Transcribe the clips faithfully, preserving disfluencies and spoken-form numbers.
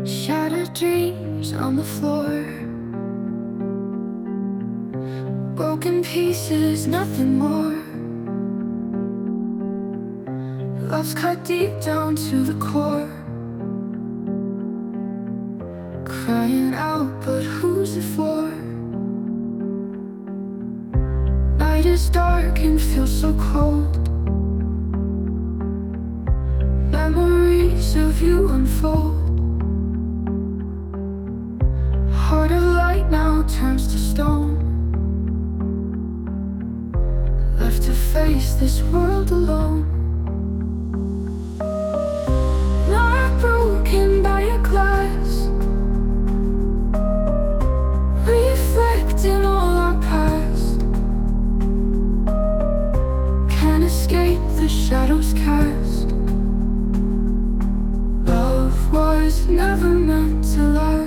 Shattered dreams on the floor, broken pieces, nothing more. Love's cut deep down to the core, crying out, but who's it for? Night is dark and feels so cold. Memories of you unfold. Heart of light now turns to stone, left to face this world alone. Not broken by a glass, reflecting all our past. Can't escape the shadows cast. Love was never meant to last.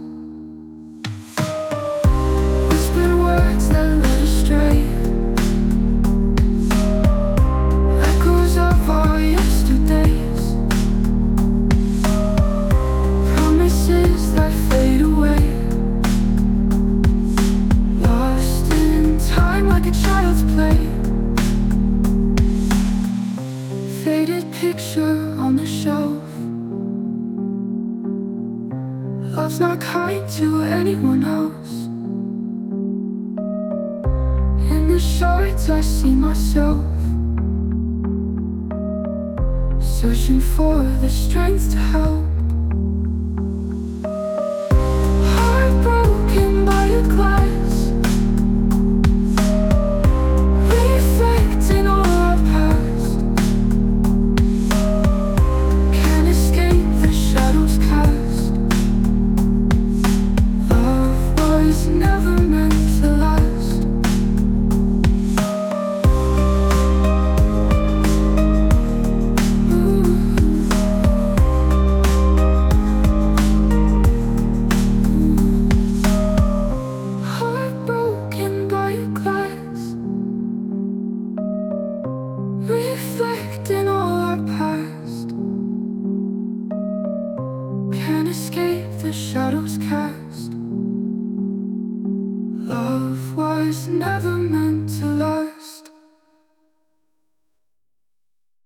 Faded picture on the shelf. Love's not kind to anyone else. In the shards I see myself, searching for the strength to help. Heartbroken by a glass, reflecting all our past. Can't escape the shadows cast.